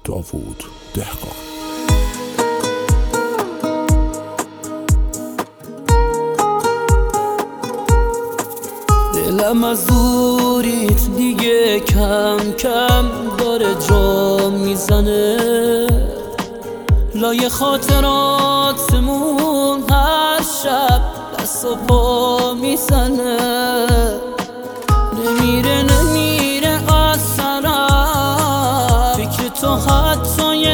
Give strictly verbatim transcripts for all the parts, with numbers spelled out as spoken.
داوود دهقان. دلم از دوریت دیگه کم کم داره جا میزنه، لای خاطراتمون هر شب دست و پا میزنه. نمیره نمیره از سرم فکر تو حتی یه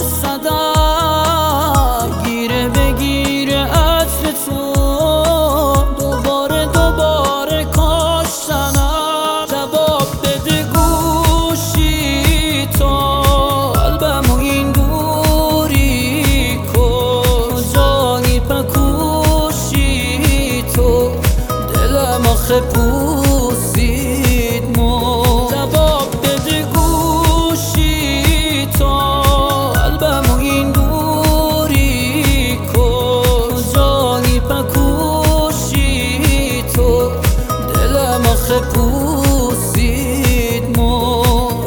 درصدم، بگیره بگیره عطر تو دوباره دوباره کاشتنم. جواب بده گوشی تو قلبمو این دوری کن، جانی پکوشی تو دلم آخه پوسید مو. جواب بده گوشی تو قلبمو این دوری کن، جانی پکوشی تو دلم آخه پوسید مو.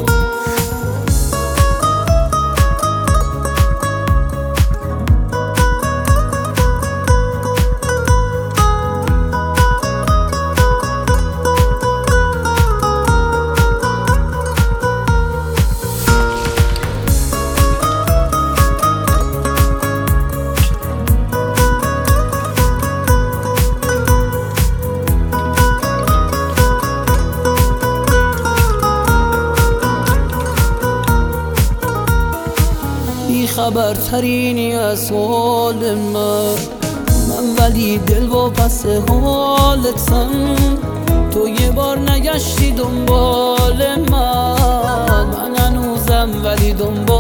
خبرترینی از حال من من ولی دل و پس حالتم. تو یه بار نگشتی دنبال من، من هنوزم ولی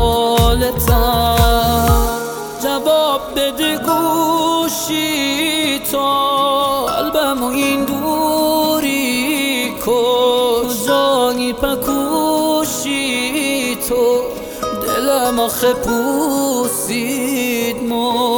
دنبالتم. جواب بده گوشی تو قلبمو این دوری کن، جانی پکوشی تو دلم آخه پوسید مو.